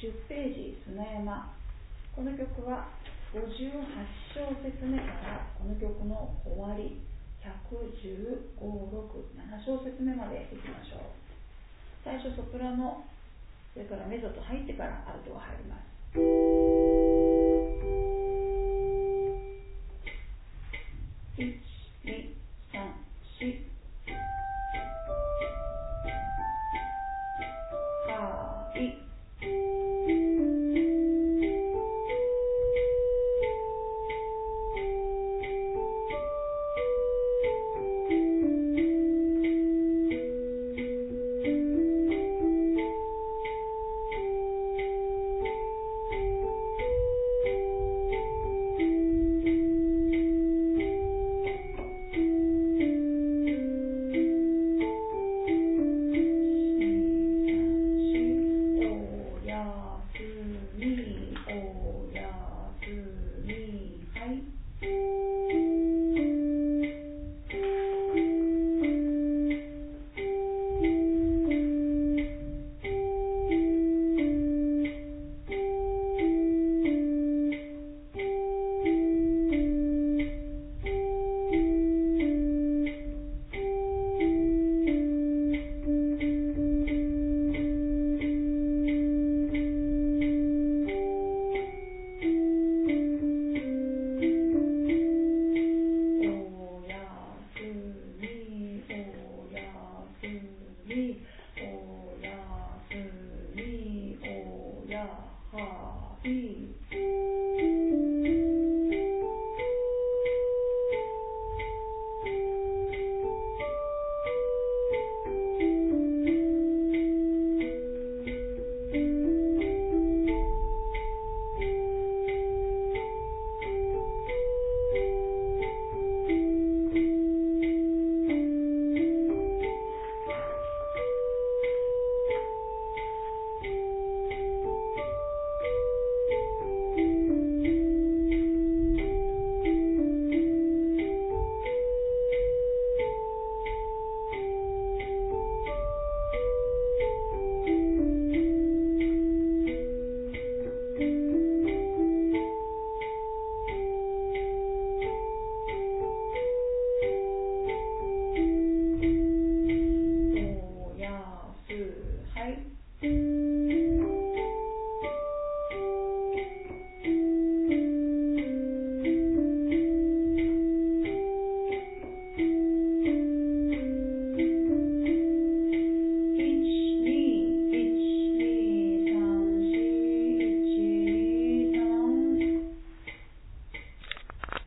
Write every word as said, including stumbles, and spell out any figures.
じゅっページ砂山。この曲はごじゅうはち小節目からこの曲の終わりひゃくじゅうご、ろく、なな小節目までいきましょう。最初ソプラノ、それからメゾと入ってからアルトが入ります。いち